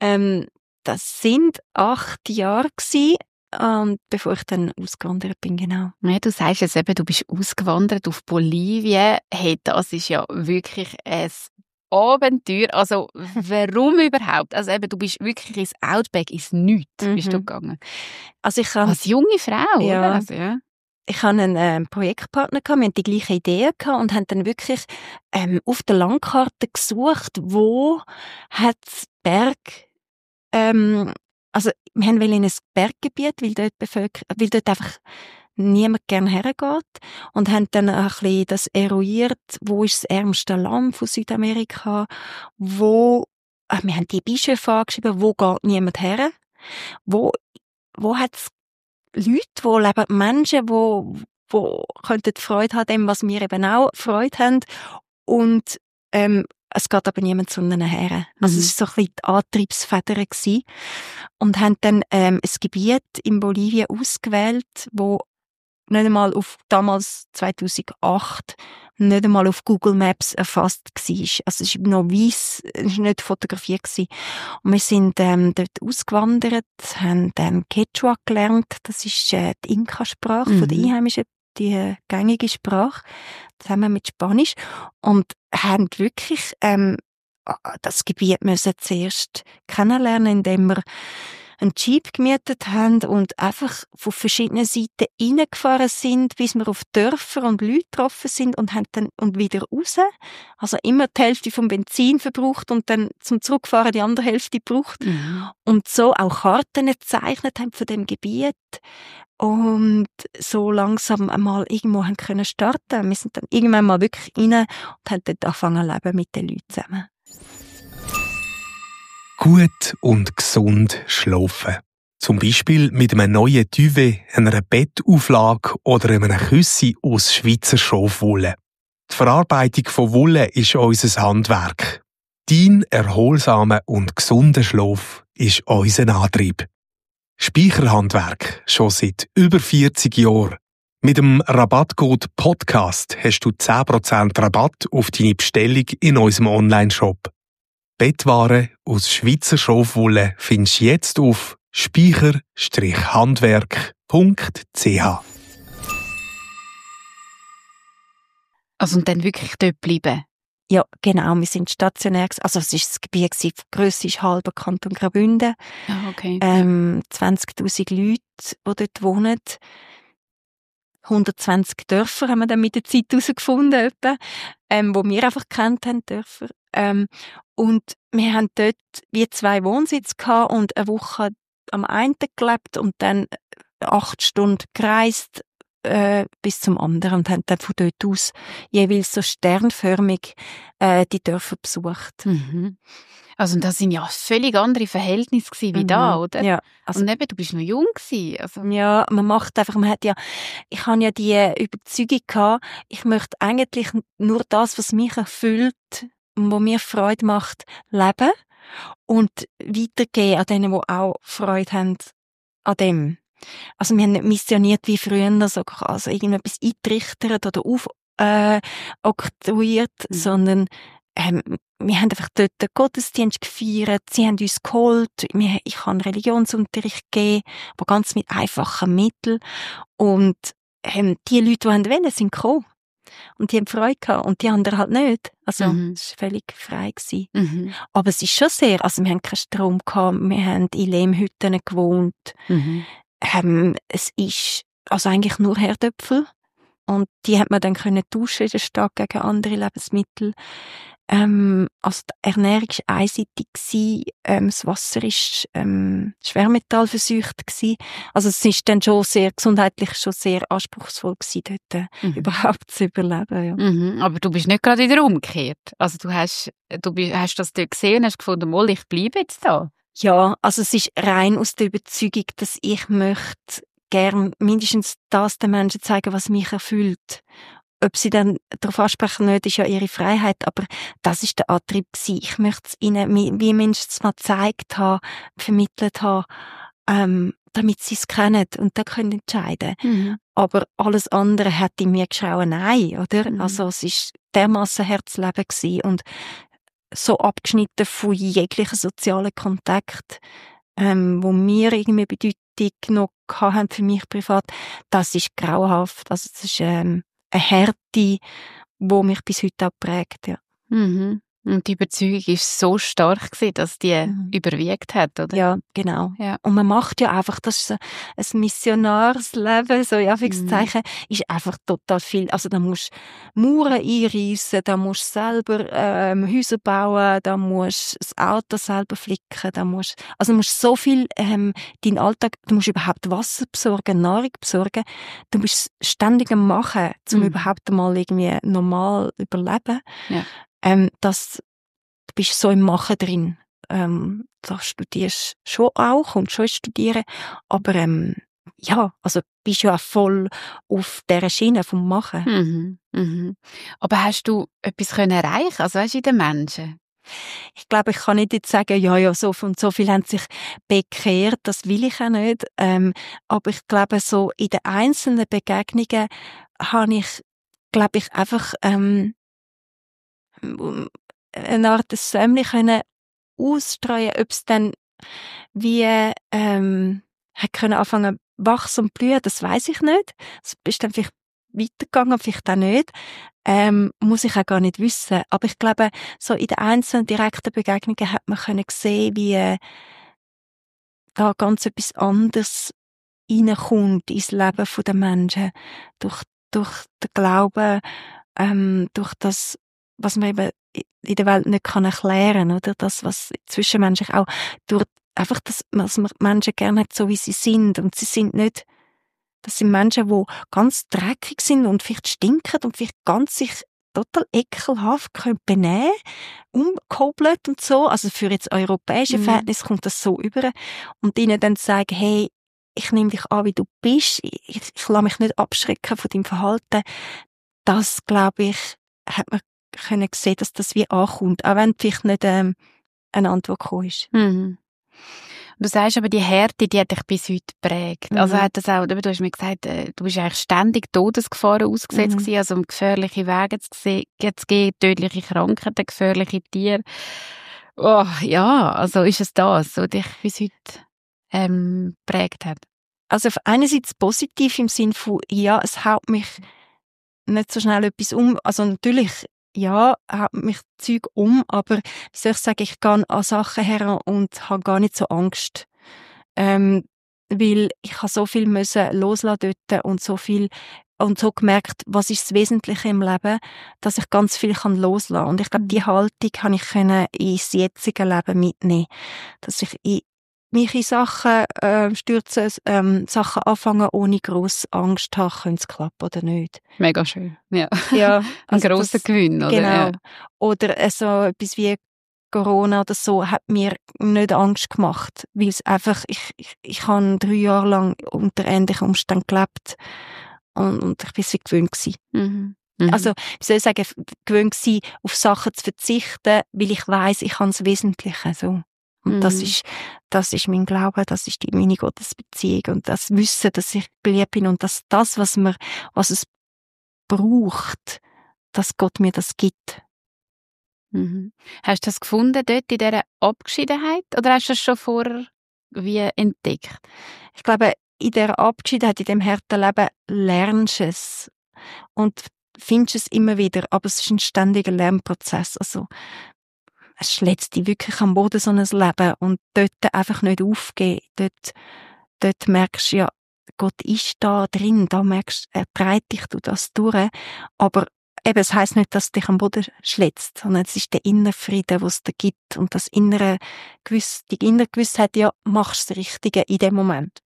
Das sind 8 Jahre gewesen, bevor ich dann ausgewandert bin, genau. Ja, du sagst jetzt eben, du bist ausgewandert auf Bolivien. Hey, das ist ja wirklich ein Abenteuer. Also, warum überhaupt? Also eben, du bist wirklich ins Outback, ins Nichts bist du gegangen. Also ich als junge Frau, ja. oder? Also, ja. ich hatte einen Projektpartner gehabt, wir hatten die gleichen Ideen gehabt und haben dann wirklich auf der Landkarte gesucht, wo hat Berg, also wir wollten in ein Berggebiet, weil dort einfach niemand gerne hergeht und haben dann ein bisschen das eruiert, wo ist das ärmste Land von Südamerika, wir haben die Bischöfe angeschrieben, wo geht niemand her, wo hat es Leute, wo leben, Menschen, wo könnten Freude haben dem, was wir eben auch Freude haben und es geht aber niemand zu ihnen her. Also es war so ein bisschen die Antriebsfeder gewesen. Und haben dann ein Gebiet in Bolivien ausgewählt, wo nicht einmal auf damals 2008 nicht einmal auf Google Maps erfasst war. Also es war noch weiss, es war nicht fotografiert gewesen. Und wir sind dort ausgewandert, haben dann Quechua gelernt. Das ist die Inka-Sprache von den Einheimischen, die gängige Sprache, zusammen mit Spanisch. Und haben wirklich das Gebiet müssen zuerst kennenlernen, indem wir einen Jeep gemietet haben und einfach von verschiedenen Seiten reingefahren sind, bis wir auf Dörfer und Leute getroffen sind und haben dann und wieder raus. Also immer die Hälfte vom Benzin verbraucht und dann zum Zurückfahren die andere Hälfte gebraucht. Und so auch Karten gezeichnet haben von dem Gebiet und so langsam einmal irgendwo haben können starten. Wir sind dann irgendwann mal wirklich rein und haben dort angefangen zu leben mit den Leuten zusammen. Gut und gesund schlafen. Zum Beispiel mit einem neuen Duvet, einer Bettauflage oder einem Küssi aus Schweizer Schafwolle. Die Verarbeitung von Wolle ist unser Handwerk. Dein erholsamer und gesunder Schlaf ist unser Antrieb. Speicherhandwerk schon seit über 40 Jahren. Mit dem Rabattcode Podcast hast du 10% Rabatt auf deine Bestellung in unserem Onlineshop. Bettware aus Schweizer Schafwolle findest du jetzt auf speicher-handwerk.ch. Also und dann wirklich dort bleiben? Ja, genau. Wir sind stationär. Also es ist das Gebiet, die Grösse ist halber Kanton Graubünden. Ah, okay. 20'000 Leute, die dort wohnen. 120 Dörfer haben wir dann mit der Zeit herausgefunden, wo wir einfach gekannt haben, Dörfer. Und wir haben dort wie 2 Wohnsitze gehabt und eine Woche am einen gelebt und dann 8 Stunden gereist bis zum anderen und haben dann von dort aus jeweils so sternförmig die Dörfer besucht. Also das sind ja völlig andere Verhältnisse wie da, oder? Ja. Also, und eben, du bist noch jung gewesen. Also. Ja, ich habe ja die Überzeugung gehabt, ich möchte eigentlich nur das, was mich erfüllt und was mir Freude macht, leben und weitergeben an denen, die auch Freude haben an dem. Also wir haben nicht missioniert wie früher, also irgendetwas eintrichtert oder oktroyiert, sondern wir haben einfach dort den Gottesdienst gefeiert, sie haben uns geholt, ich habe Religionsunterricht gegeben, aber ganz mit einfachen Mitteln und die Leute, die wollen, sind gekommen. Und die haben Freude gehabt und die anderen halt nicht. Also, es war völlig frei gewesen. Aber es ist schon sehr, also wir haben keinen Strom gehabt, wir haben in Lehmhütten gewohnt. Es ist, also eigentlich nur Herdöpfel. Und die hat man dann können tauschen in der Stadt gegen andere Lebensmittel. Also die Ernährung war einseitig gewesen, das Wasser ist schwermetallverseucht gewesen. Also es ist dann schon sehr gesundheitlich schon sehr anspruchsvoll gewesen, dort überhaupt zu überleben. Ja. Aber du bist nicht gerade wieder umgekehrt. Also du hast das dort gesehen und hast gefunden, mal, ich bleibe jetzt da. Ja, also es ist rein aus der Überzeugung, dass ich möchte gern mindestens das den Menschen zeigen, was mich erfüllt. Ob sie dann darauf ansprechen nicht, ist ja ihre Freiheit, aber das ist der Antrieb gewesen. Ich möchte es ihnen wie mindestens mal gezeigt haben, vermittelt haben, damit sie es kennen und dann können entscheiden. Aber alles andere hat in mir geschrauen, nein, oder? Also es ist dermassen Herzleben gewesen und so abgeschnitten von jeglichen sozialen Kontakt, wo mir irgendwie Bedeutung noch haben für mich privat, das ist grauenhaft. Also es ist eine Härte, die mich bis heute auch prägt. Ja. Und die Überzeugung war so stark gewesen, dass die überwiegt hat, oder? Ja, genau. Ja. Und man macht ja einfach, das ist so ein Missionarsleben, so in Anführungszeichen, ist einfach total viel. Also da musst du Mauern einreissen, da musst du selber Häuser bauen, da musst du das Auto selber flicken, da musst so viel deinen Alltag, du musst überhaupt Wasser besorgen, Nahrung besorgen, du bist ständig am Machen, um überhaupt mal irgendwie normal überleben. Ja. Du bist so im Machen drin. Da studierst schon auch, kommst schon ins Studieren, aber also bist ja auch voll auf dieser Schiene vom Machen. Aber hast du etwas können erreichen, also weißt du, in den Menschen? Ich glaube, ich kann nicht jetzt sagen, ja, so und so viele haben sich bekehrt, das will ich auch nicht. Aber ich glaube, so in den einzelnen Begegnungen habe ich, glaube ich, einfach eine Art Säumchen können ausstreuen, ob es dann wie hat können anfangen wachsen und blühen, das weiß ich nicht. Es ist dann vielleicht weitergegangen, vielleicht auch nicht. Muss ich auch gar nicht wissen. Aber ich glaube, so in den einzelnen direkten Begegnungen hat man können sehen, wie da ganz etwas anderes reinkommt ins Leben der Menschen. Durch den Glauben, durch das, was man eben in der Welt nicht erklären kann, oder? Das, was zwischenmenschlich auch durch einfach das, was man Menschen gerne hat, so wie sie sind. Und sie sind nicht, das sind Menschen, die ganz dreckig sind und vielleicht stinken und vielleicht ganz sich total ekelhaft können benehmen, umgehobelt und so. Also für jetzt europäische Verhältnisse kommt das so über. Und ihnen dann zu sagen, hey, ich nehme dich an, wie du bist, ich lasse mich nicht abschrecken von deinem Verhalten. Das, glaube ich, hat man können sehen, dass das wie ankommt, auch wenn vielleicht nicht eine Antwort gekommen ist. Du sagst aber, die Härte, die hat dich bis heute geprägt. Also hat das auch, du hast mir gesagt, du bist eigentlich ständig Todesgefahren ausgesetzt gewesen, also um gefährliche Wege zu gehen, tödliche Krankheiten, gefährliche Tiere. Oh, ja, also ist es das, was dich bis heute geprägt hat? Also auf einerseits positiv im Sinn von, ja, es haut mich nicht so schnell etwas um. Also natürlich, ja, haut mich Zeug um, aber wie soll ich sagen, ich gehe an Sachen her und habe gar nicht so Angst. Weil ich habe so viel müssen loslassen dort und so viel und so gemerkt, was ist das Wesentliche im Leben, dass ich ganz viel kann loslassen. Und ich glaube, die Haltung kann ich ins jetzige Leben mitnehmen. Dass ich mich in Sachen stürzen, Sachen anfangen, ohne grosse Angst zu haben, könnte es klappen oder nicht. Mega schön, ja. Ja, ein grosser Gewinn, oder? Genau. Ja. Oder so etwas wie Corona oder so hat mir nicht Angst gemacht, weil es einfach, ich habe 3 Jahre lang unter ähnlichen Umständen gelebt und ich bin so gewöhnt gewesen. Also, wie soll ich sagen, gewöhnt gewesen, auf Sachen zu verzichten, weil ich weiss, ich habe das Wesentliche, so. Und das ist mein Glaube, das ist meine Gottesbeziehung und das Wissen, dass ich geliebt bin und dass das, was es braucht, dass Gott mir das gibt. Hast du das gefunden dort in dieser Abgeschiedenheit oder hast du das schon vorher wie entdeckt? Ich glaube, in dieser Abgeschiedenheit, in dem harten Leben lernst du es und findest es immer wieder, aber es ist ein ständiger Lernprozess. Also es schlägt dich wirklich am Boden, so ein Leben, und dort einfach nicht aufgeben. Dort merkst du, ja, Gott ist da drin, da merkst du, er trägt dich durch das durch, aber eben, es heisst nicht, dass es dich am Boden schlägt, sondern es ist der innere Frieden, den es dir gibt, und die innere Gewissheit, ja, machst du das Richtige in dem Moment.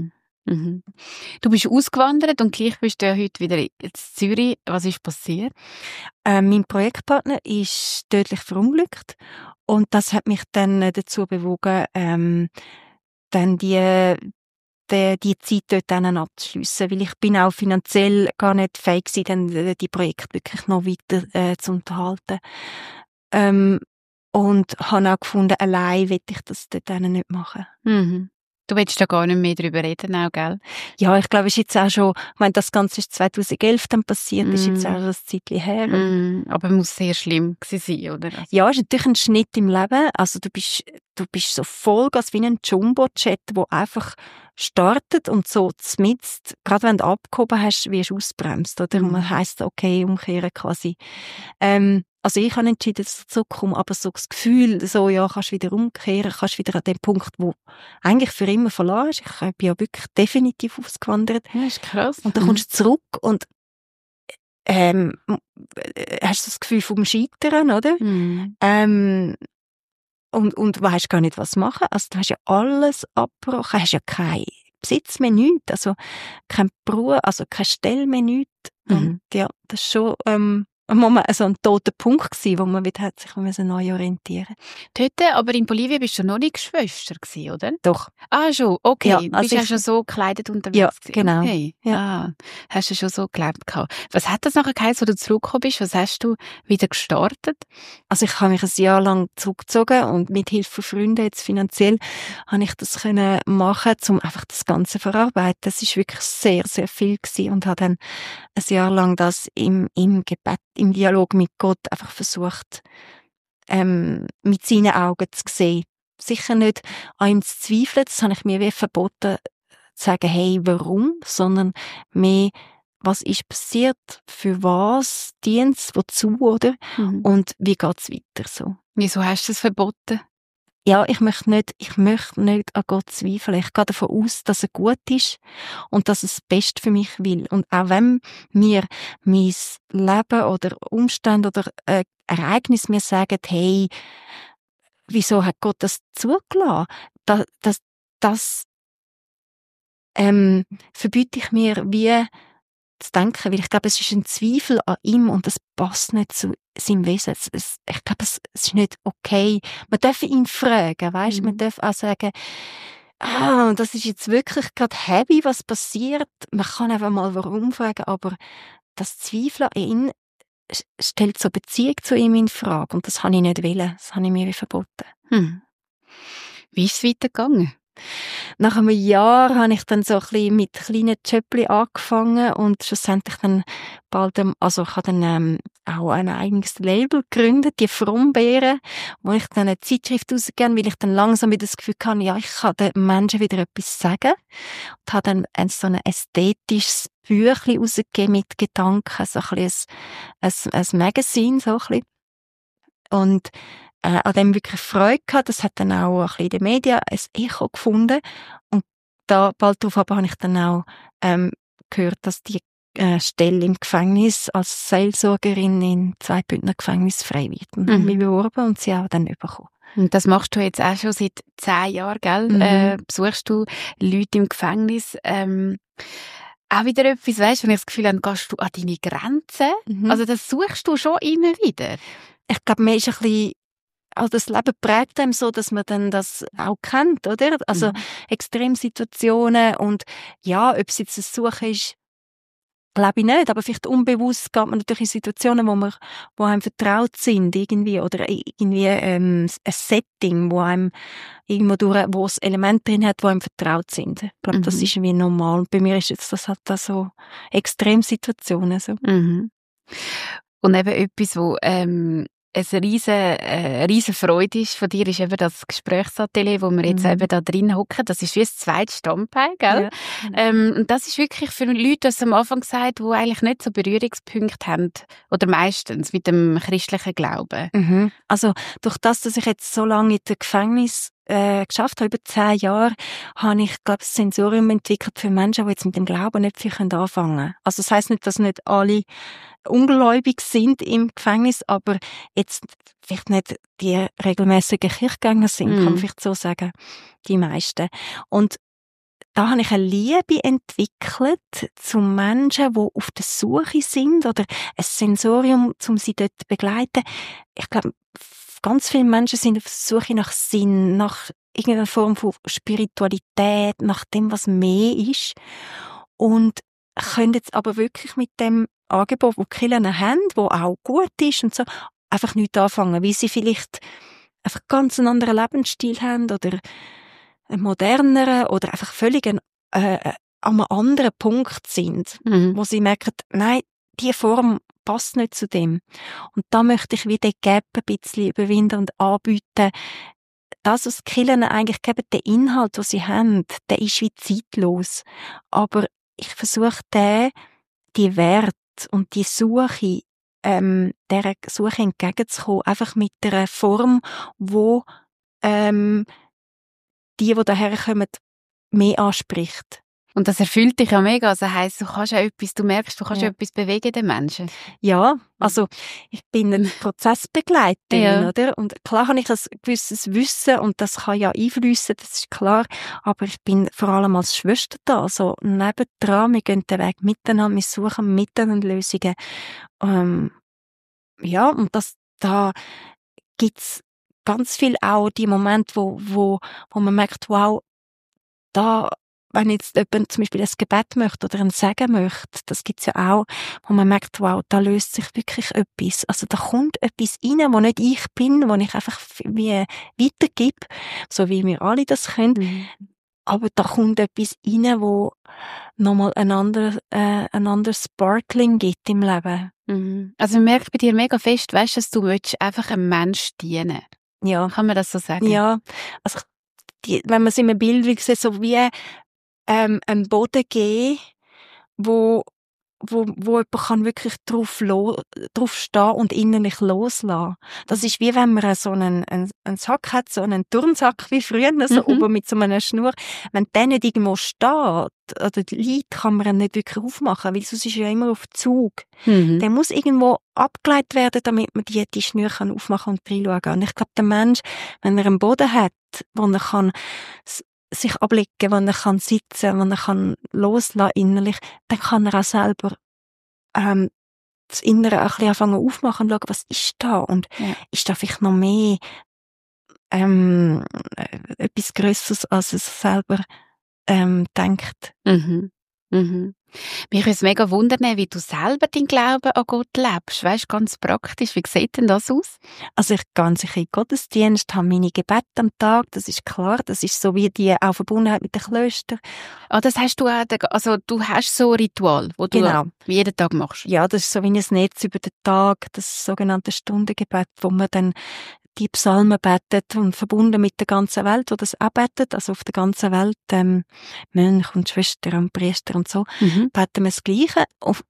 Du bist ausgewandert und gleich bist du ja heute wieder in Zürich. Was ist passiert? Mein Projektpartner ist tödlich verunglückt und das hat mich dann dazu bewogen, dann die Zeit dort dann abzuschliessen, weil ich bin auch finanziell gar nicht fähig gewesen, dann die Projekte wirklich noch weiter zu unterhalten. Und habe auch gefunden, allein will ich das dort nicht machen. Du willst da gar nicht mehr darüber reden, auch, gell? Ja, ich glaube, es ist jetzt auch schon, ich meine, das Ganze ist 2011 dann passiert, ist jetzt auch schon ein Zeitchen her. Aber muss sehr schlimm gewesen sein, oder? Ja, es ist natürlich ein Schnitt im Leben. Also du bist so Vollgas wie ein Jumbo-Jet, der einfach startet und so zmitzt, gerade wenn du abgehoben hast, wirst du ausbremst, oder? Und man heisst, okay, umkehren quasi. Also Also ich habe entschieden, dass ich zurückkomme, aber so das Gefühl, so, ja, kannst wieder umkehren, kannst wieder an den Punkt, wo eigentlich für immer verloren ist. Ich bin ja wirklich definitiv ausgewandert. Ja, ist krass. Und dann kommst du zurück und hast das Gefühl vom Scheitern, oder? Und weisst gar nicht, was machen. Also du hast ja alles abgebrochen, hast ja keinen Besitz mehr, nichts, also kein Beruf, also keine Stelle mehr, nichts. Und ja, das ist schon ein Moment, also ein toter Punkt gewesen, wo man wieder hat sich neu orientieren. Dort, aber in Bolivien bist du noch nicht Schwester gewesen, oder? Doch. Ah, schon, okay. Ja, Du also bist ja schon so gekleidet unterwegs ja, gewesen. genau. Okay. Ja. Ah, hast du schon so gekleidet gehabt. Was hat das nachher geheißen, als du zurückgekommen bist? Was hast du wieder gestartet? Also ich habe mich ein Jahr lang zurückgezogen und mit Hilfe von Freunden, jetzt finanziell, habe ich das können machen, um einfach das Ganze zu verarbeiten. Das ist wirklich sehr, sehr viel gewesen und habe dann ein Jahr lang das im Gebet, im Dialog mit Gott einfach versucht, mit seinen Augen zu sehen. Sicher nicht an ihm zu zweifeln, das habe ich mir wie verboten, zu sagen, hey, warum, sondern mehr, was ist passiert, für was dient es, wozu, oder? Und wie geht's weiter, so. Wieso hast du das verboten? Ja, ich möchte nicht an Gott zweifeln. Ich gehe davon aus, dass er gut ist und dass er das Beste für mich will. Und auch wenn mir mein Leben oder Umstände oder Ereignis mir sagen, hey, wieso hat Gott das zugelassen? Das verbiete ich mir wie zu denken, weil ich glaube, es ist ein Zweifel an ihm und das passt nicht zu seinem Wesen. Ich glaube, es ist nicht okay. Man darf ihn fragen, weisst? Man darf auch sagen, das ist jetzt wirklich gerade heavy, was passiert. Man kann einfach mal warum fragen, aber das Zweifeln an ihn stellt so Beziehung zu ihm in Frage und das habe ich nicht wollen. Das habe ich mir verboten. Wie ist es weitergegangen? Nach einem Jahr habe ich dann so ein bisschen mit kleinen Jobs angefangen und schlussendlich dann bald, also ich habe dann auch ein eigenes Label gegründet, die Frommbeeren, wo ich dann eine Zeitschrift rausgegeben, weil ich dann langsam wieder das Gefühl hatte, ja, ich kann den Menschen wieder etwas sagen und habe dann so ein ästhetisches Büchlein rausgegeben mit Gedanken, so ein bisschen ein Magazin, so ein bisschen. Und an dem wirklich Freude gehabt. Das hat dann auch ein bisschen in den Medien ein Echo gefunden. Und da, bald darauf habe ich dann auch gehört, dass die Stelle im Gefängnis als Seelsorgerin in Zweibündner Gefängnis frei wird. Und habe mich beworben und sie auch dann bekommen. Und das machst du jetzt auch schon seit 10 Jahren, gell? Besuchst du Leute im Gefängnis, auch wieder etwas, weißt du, wenn ich das Gefühl habe, gehst du an deine Grenzen? Also das suchst du schon immer wieder? Ich glaube, mir ist ein bisschen, also das Leben prägt einem so, dass man dann das auch kennt, oder? Also Extremsituationen und ja, ob es jetzt ein Suchen ist, glaube ich nicht, aber vielleicht unbewusst geht man natürlich in Situationen, wo einem vertraut sind, irgendwie, oder irgendwie ein Setting, wo einem irgendwo durch, wo es Elemente drin hat, wo einem vertraut sind. Ich glaube, das ist irgendwie normal. Und bei mir ist jetzt das halt da so Extremsituationen, so. Und eben etwas, wo eine riesen Freude ist von dir, ist eben das Gesprächsatelier, wo wir jetzt eben da drin hocken. Das ist wie ein zweites Standbein, gell? Ja, genau. Und das ist wirklich für Leute, das am Anfang gesagt, die eigentlich nicht so Berührungspunkte haben, oder meistens mit dem christlichen Glauben. Also durch das, dass ich jetzt so lange in dem Gefängnis geschafft habe, über 10 Jahre, habe ich, glaube ich, ein Sensorium entwickelt für Menschen, die jetzt mit dem Glauben nicht viel anfangen können. Also das heisst nicht, dass nicht alle ungläubig sind im Gefängnis, aber jetzt vielleicht nicht die regelmäßigen Kirchgänger sind, kann man vielleicht so sagen, die meisten. Und da habe ich eine Liebe entwickelt zu Menschen, die auf der Suche sind oder ein Sensorium, um sie dort zu begleiten. Ich glaube, ganz viele Menschen sind auf der Suche nach Sinn, nach irgendeiner Form von Spiritualität, nach dem, was mehr ist. Und können jetzt aber wirklich mit dem Angebot, das die Kirchen haben, das auch gut ist und so, einfach nichts anfangen, weil sie vielleicht einfach ganz einen anderen Lebensstil haben oder einen moderneren oder einfach völlig an einem anderen Punkt sind, wo sie merken, nein, die Form passt nicht zu dem. Und da möchte ich wieder Gap ein bisschen überwinden und anbieten. Das, was die Kirchen eigentlich geben, der Inhalt, den sie haben, der ist wie zeitlos. Aber ich versuche die Werte und die Suche dieser Suche entgegenzukommen, einfach mit einer Form, wo die daherkommen, mehr anspricht. Und das erfüllt dich ja mega. Also heisst, du merkst, du kannst etwas bewegen den Menschen. Ja, also ich bin eine Prozessbegleiterin, Ja. oder? Und klar habe ich ein gewisses Wissen und das kann ja einfließen, das ist klar. Aber ich bin vor allem als Schwester da, also nebendran, wir gehen den Weg miteinander, wir suchen miteinander Lösungen. Ja, und da gibt's ganz viel auch die Momente, wo man merkt, wow, da, wenn jetzt jemand zum Beispiel ein Gebet möchte oder ein Segen möchte, das gibt's ja auch, wo man merkt, wow, da löst sich wirklich etwas. Also da kommt etwas rein, wo nicht ich bin, wo ich einfach wie weitergebe, so wie wir alle das können. Mhm. Aber da kommt etwas rein, wo nochmal ein anderes Sparkling gibt im Leben. Mhm. Also man merkt bei dir mega fest, weißt du, dass du willst einfach einem Mensch dienen. Ja. Kann man das so sagen? Ja. Also, wenn man es in einem Bild will, sieht, so wie, einen Boden geben, wo jemand kann wirklich drauf stehen und innerlich loslassen. Das ist wie wenn man so einen Sack hat, so einen Turnsack wie früher, so oben mit so einer Schnur. Wenn der nicht irgendwo steht oder liegt, kann man ihn nicht wirklich aufmachen, weil sonst ist er ja immer auf Zug. Mhm. Der muss irgendwo abgeleitet werden, damit man die Schnur kann aufmachen und reinschauen kann. Und ich glaube, der Mensch, wenn er einen Boden hat, wo er kann sich ablegen, wo er kann sitzen, wo er kann loslassen innerlich, dann kann er auch selber das Innere auch ein bisschen anfangen aufmachen und schauen, was ist da und ist da vielleicht noch mehr etwas Grösseres, als er selber denkt. Mhm. Mhm. Mich würde es mega wundern, wie du selber deinen Glauben an Gott lebst. Weißt, ganz praktisch, wie sieht denn das aus? Also ich gehe sicher in den Gottesdienst, habe meine Gebete am Tag, das ist klar, das ist so wie die auch Verbundenheit mit den Klöstern. Ah, das hast du auch, also du hast so ein Ritual, wo du jeden Tag machst? Ja, das ist so wie ein Netz über den Tag, das sogenannte Stundengebet, wo man dann die Psalmen betet und verbunden mit der ganzen Welt, wo das auch betet, also auf der ganzen Welt, Mönche und Schwestern und Priester und so, beten wir das Gleiche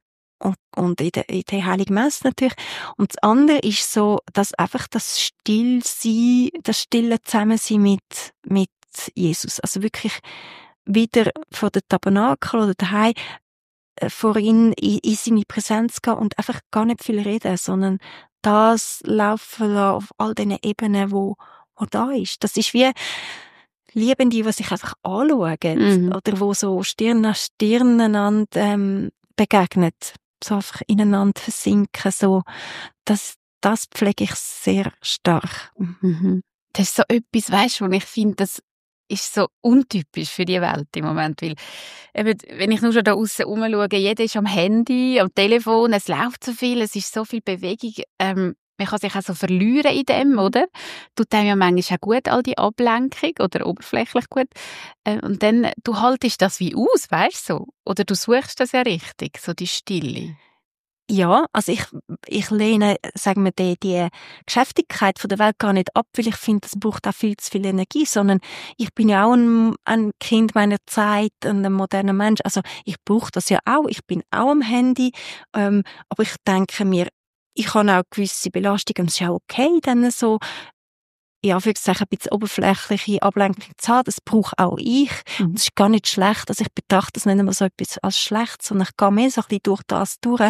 und in der Heiligen Messe natürlich. Und das andere ist so, dass einfach das Stillsein, das stille Zusammensein mit Jesus, also wirklich wieder vor der Tabernakel oder daheim vor ihn in seine Präsenz gehen und einfach gar nicht viel reden, sondern das laufen lassen auf all diesen Ebenen, wo da ist. Das ist wie Liebende, die sich einfach anschauen oder wo so Stirn an Stirn einander begegnet, so einfach ineinander versinken, so. Das pflege ich sehr stark. Mhm. Das ist so etwas, weißt du, wo ich finde, das ist so untypisch für die Welt im Moment, weil eben, wenn ich nur schon da aussen rumschaue, jeder ist am Handy, am Telefon, es läuft so viel, es ist so viel Bewegung, man kann sich auch so verlieren in dem, oder? Tut einem ja manchmal auch gut, all die Ablenkung, oder oberflächlich gut. Und dann, du haltest das wie aus, weißt du, so. Oder du suchst das ja richtig, so die Stille. Ja, also ich lehne, sagen wir, die Geschäftigkeit von der Welt gar nicht ab, weil ich finde, das braucht auch viel zu viel Energie, sondern ich bin ja auch ein Kind meiner Zeit, ein moderner Mensch, also ich brauche das ja auch, ich bin auch am Handy, aber ich denke mir, ich habe auch gewisse Belastungen und es ist auch okay, dann so, ja, für ein bisschen oberflächliche Ablenkung zu haben, das brauche auch ich. Das ist gar nicht schlecht. Also ich betrachte das nicht immer so etwas als schlecht, sondern ich gehe mehr so ein bisschen durch das durch.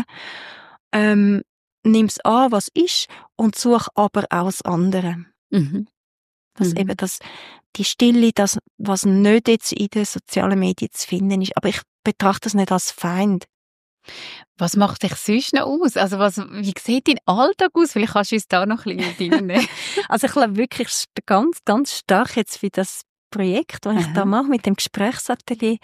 Nimm es an, was ist, und suche aber auch das andere. Dass eben die Stille, das, was nicht jetzt in den sozialen Medien zu finden ist. Aber ich betrachte das nicht als Feind. Was macht dich sonst noch aus? Also wie sieht dein Alltag aus? Vielleicht kannst du uns da noch ein bisschen mitnehmen. Also ich glaube wirklich ganz, ganz stark jetzt für das Projekt, das ich da mache mit dem Gesprächsatelier.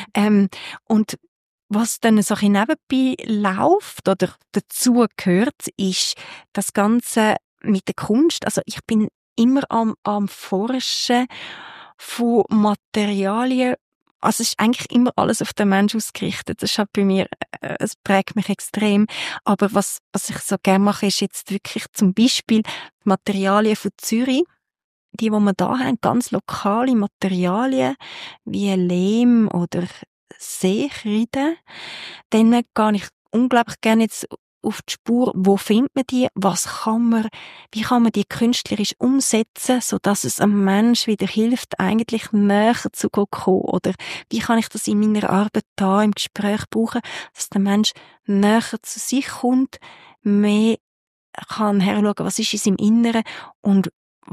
Und was dann so ein nebenbei läuft oder dazu gehört, ist das Ganze mit der Kunst. Also ich bin immer am Forschen von Materialien. Also es ist eigentlich immer alles auf den Menschen ausgerichtet. Das ist halt bei mir, es prägt mich extrem. Aber was ich so gerne mache, ist jetzt wirklich zum Beispiel die Materialien von Zürich. Die wir da haben, ganz lokale Materialien, wie Lehm oder Seekreide. Dann gehe ich unglaublich gerne jetzt auf die Spur, wo findet man die, wie kann man die künstlerisch umsetzen, sodass es einem Menschen wieder hilft, eigentlich näher zu kommen, oder wie kann ich das in meiner Arbeit da im Gespräch brauchen, dass der Mensch näher zu sich kommt, mehr kann herschauen, was ist in seinem Inneren und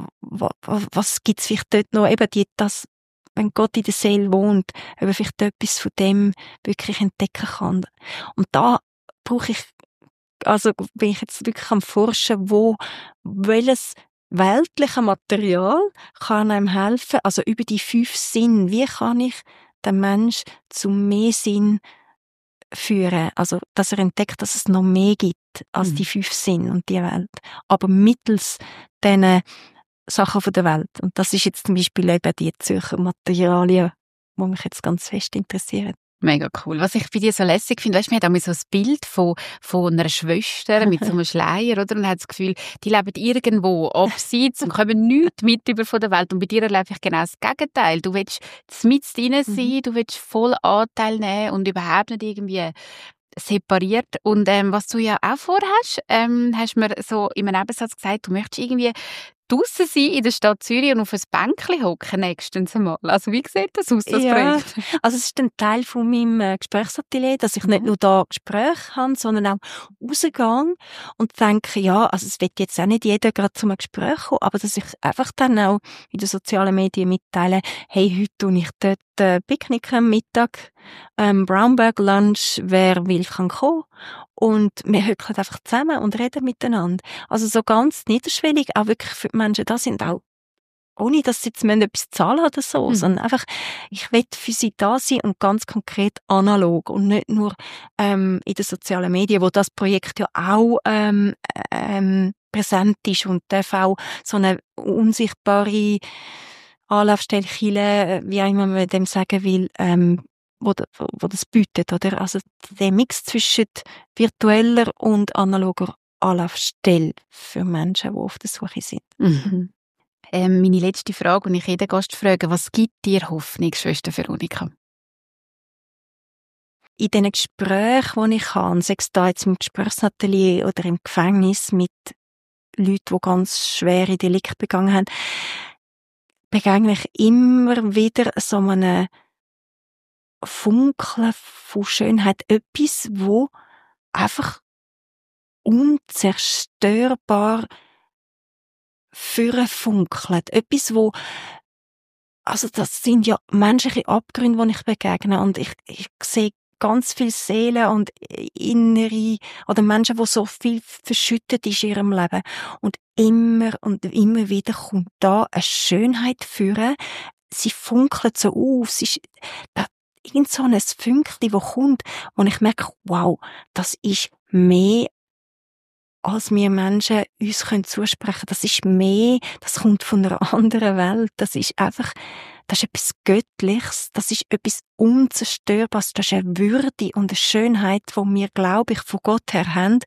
was gibt's vielleicht dort noch, eben das, wenn Gott in der Seele wohnt, ob er vielleicht etwas von dem wirklich entdecken kann. Und da brauche ich, also bin ich jetzt wirklich am Forschen, welches weltliche Material kann einem helfen, also über die 5 Sinne, wie kann ich den Mensch zu mehr Sinn führen, also dass er entdeckt, dass es noch mehr gibt als die 5 Sinne und die Welt, aber mittels diesen Sachen von der Welt. Und das ist jetzt zum Beispiel eben die Zürcher Materialien, die mich jetzt ganz fest interessieren. Mega cool. Was ich bei dir so lässig finde, weißt, man hat auch so ein Bild von einer Schwester mit so einem Schleier, oder? Und hat das Gefühl, die leben irgendwo abseits und kommen nichts mit über von der Welt. Und bei dir erlebe ich genau das Gegenteil. Du willst mit drin sein, du willst voll Anteil nehmen und überhaupt nicht irgendwie separiert. Und was du ja auch vorhast, hast mir so in einem Nebensatz gesagt, du möchtest irgendwie draussen sein in der Stadt Zürich und auf ein Bänkchen hocken nächstens einmal. Also wie sieht das aus, das Projekt? Also es ist ein Teil von meinem Gesprächsatelier, dass ich nicht nur da Gespräche habe, sondern auch rausgehe und denke, ja, also es wird jetzt auch nicht jeder gerade zu einem Gespräch kommen, aber dass ich einfach dann auch in den sozialen Medien mitteile, hey, heute tue ich dort Picknick am Mittag, Brownberg Lunch, wer will kann kommen. Und wir hücken einfach zusammen und reden miteinander. Also so ganz niederschwellig, auch wirklich für die Menschen da sind, auch ohne, dass sie jetzt etwas zahlen oder so, sondern einfach, ich will für sie da sein und ganz konkret analog und nicht nur in den sozialen Medien, wo das Projekt ja auch präsent ist und darf auch so eine unsichtbare Anlaufstelle, wie auch immer man dem sagen will, wo das bietet, oder? Also der Mix zwischen virtueller und analoger Anlaufstelle für Menschen, die auf der Suche sind. Mhm. Meine letzte Frage, und ich jeden Gast frage, was gibt dir Hoffnung, Schwester Veronika? In den Gesprächen, die ich habe, sei es da jetzt im Gesprächsatelier oder im Gefängnis mit Leuten, die ganz schwere Delikte begangen haben, begegne ich immer wieder so eine Funkeln von Schönheit, etwas, wo einfach unzerstörbar funkelt. Etwas, wo, also das sind ja menschliche Abgründe, die ich begegne, und ich sehe ganz viele Seelen und innere, oder Menschen, die so viel verschüttet ist in ihrem Leben. Und immer wieder kommt da eine Schönheit führen. Sie funkelt so auf. Sie ist, irgend so ein Fünkchen, das kommt, und ich merke, wow, das ist mehr, als wir Menschen uns zusprechen können. Das ist mehr, das kommt von einer anderen Welt. Das ist einfach, das ist etwas Göttliches, das ist etwas Unzerstörbares, das ist eine Würde und eine Schönheit, die wir, glaube ich, von Gott her haben,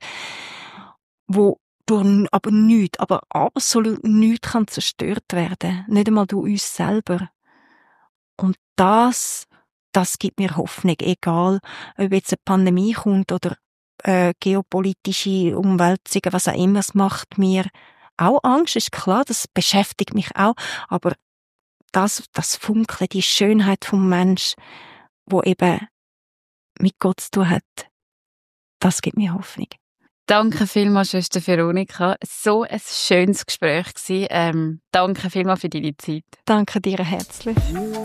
wo durch aber absolut nichts kann zerstört werden. Nicht einmal durch uns selber. Und das gibt mir Hoffnung, egal ob jetzt eine Pandemie kommt oder geopolitische Umwälzungen, was auch immer, es macht mir auch Angst, ist klar, das beschäftigt mich auch, aber das Funkeln, die Schönheit vom Mensch, wo eben mit Gott zu tun hat, das gibt mir Hoffnung. Danke vielmals, Schwester Veronika. So ein schönes Gespräch gewesen. Danke vielmals für deine Zeit. Danke dir herzlich.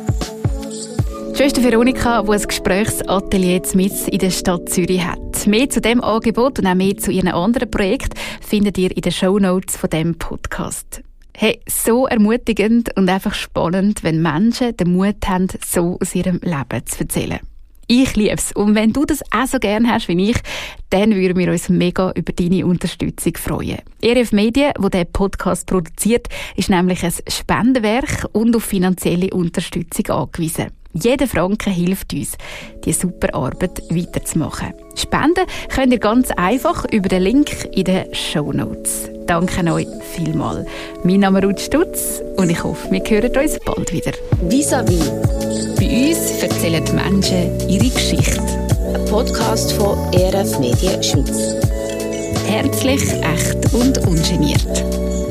Schwester Veronika, die ein Gesprächsatelier mitten in der Stadt Zürich hat. Mehr zu diesem Angebot und auch mehr zu ihren anderen Projekten findet ihr in den Shownotes von diesem Podcast. Hey, so ermutigend und einfach spannend, wenn Menschen den Mut haben, so aus ihrem Leben zu erzählen. Ich liebe es. Und wenn du das auch so gerne hast wie ich, dann würden wir uns mega über deine Unterstützung freuen. ERF Medien, die diesen Podcast produziert, ist nämlich ein Spendenwerk und auf finanzielle Unterstützung angewiesen. Jeder Franken hilft uns, diese super Arbeit weiterzumachen. Spenden könnt ihr ganz einfach über den Link in den Shownotes. Danke euch vielmals. Mein Name ist Ruth Stutz und ich hoffe, wir hören uns bald wieder. Vis-à-vis. Bei uns erzählen die Menschen ihre Geschichte. Ein Podcast von ERF Medien Schweiz. Herzlich, echt und ungeniert.